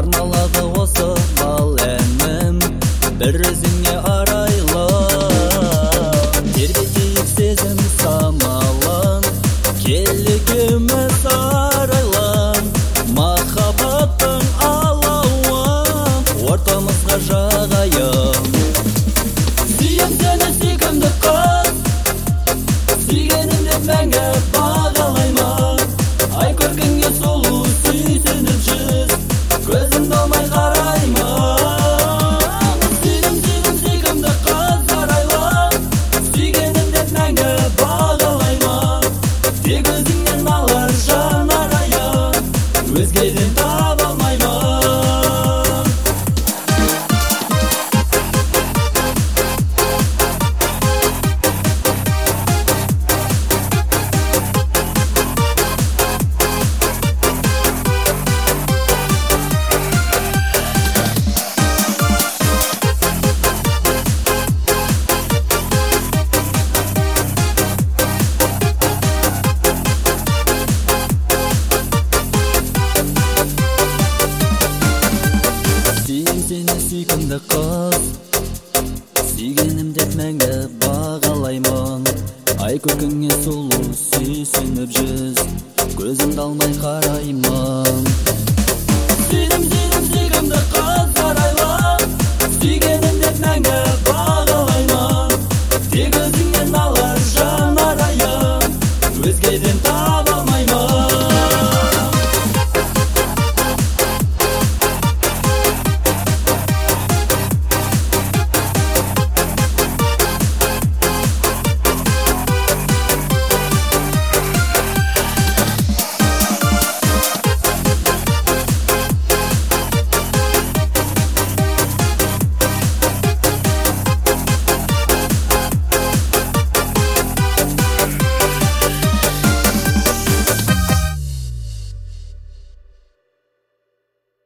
арналады осы бал әнім, бір өзіңе арайлы. Тербетейік сезім самалын, келігіміз арайлан, махаббаттың алауын ортамызға жағайын. Сүйем сені сүйкімді қыз, сүйгенімді мәңгі бағалаймын. Ай көркіңе сұлу сүйсініп жүз, көзімді алмай қараймын. Сүйдім сүйкімді қыз арайлым, сүйгенімді мәңгі бағалаймын. Тек өзіңнен алар жан арайын, өзгеден таба алмаймын. Сені сүйкімді қыз, сүйгенімді мәңгі бағалаймын. Ай көркіңе сұлу сүйсініп жүз, көзімді алмай қараймын.